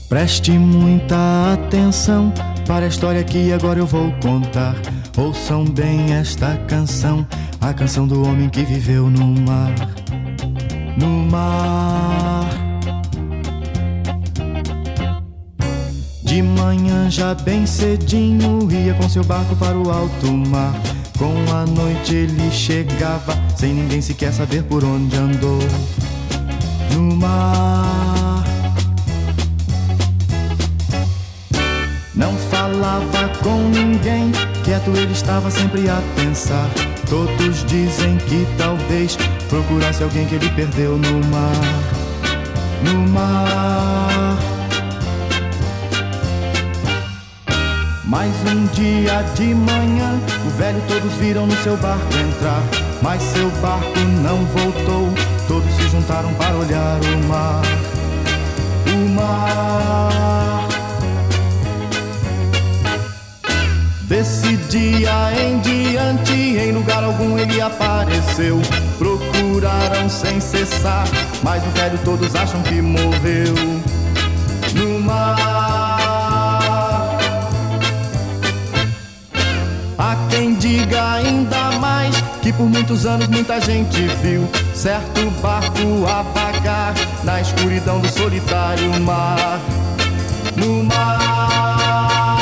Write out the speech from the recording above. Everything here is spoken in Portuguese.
Preste muita atenção para a história que agora eu vou contar. Ouçam bem esta canção, a canção do homem que viveu no mar. No mar. De manhã já bem cedinho ia com seu barco para o alto mar. Com a noite ele chegava, sem ninguém sequer saber por onde andou. No mar. Não falava com ninguém, quieto ele estava sempre a pensar. Todos dizem que talvez procurasse alguém que ele perdeu no mar. No mar. Mas um dia de manhã, o velho todos viram no seu barco entrar. Mas seu barco não voltou, todos se juntaram para olhar o mar. O mar. Desse dia em diante, em lugar algum ele apareceu. Procuraram sem cessar, mas o velho todos acham que morreu. No mar. Há quem diga ainda mais que por muitos anos muita gente viu certo barco a vagar na escuridão do solitário mar. No mar.